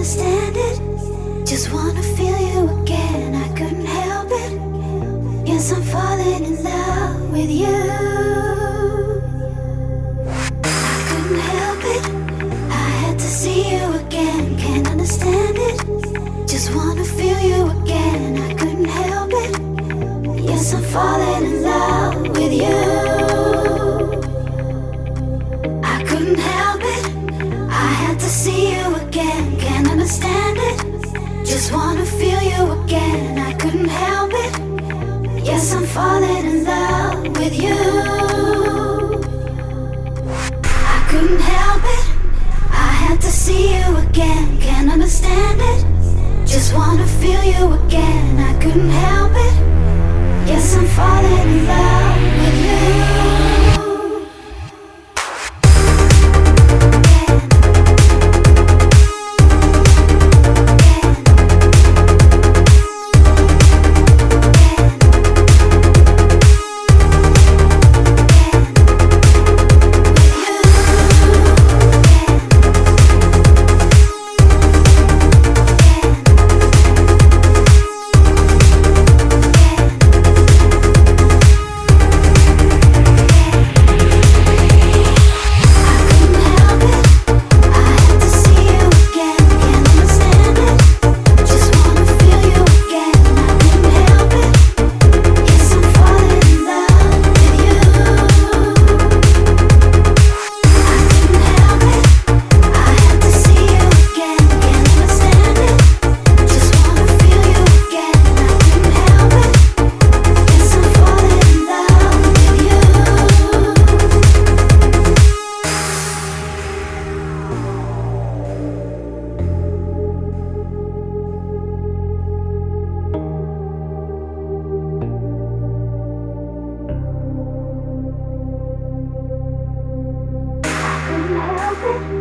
understand it. Just wanna feel you again, I couldn't help it. Yes, I'm falling in love with you. I couldn't help it, I had to see you again, can't understand it. Just wanna feel you again, I couldn't help it. Yes, I'm falling in love with you. I couldn't help it, I had to see you again, can't understand it. Just wanna feel you again, I couldn't help it. Yes, I'm falling in love with you. I couldn't help it, I had to see you again, can't understand it. Just wanna feel you again, I couldn't help it. Yes, I'm falling in love with you. Help it.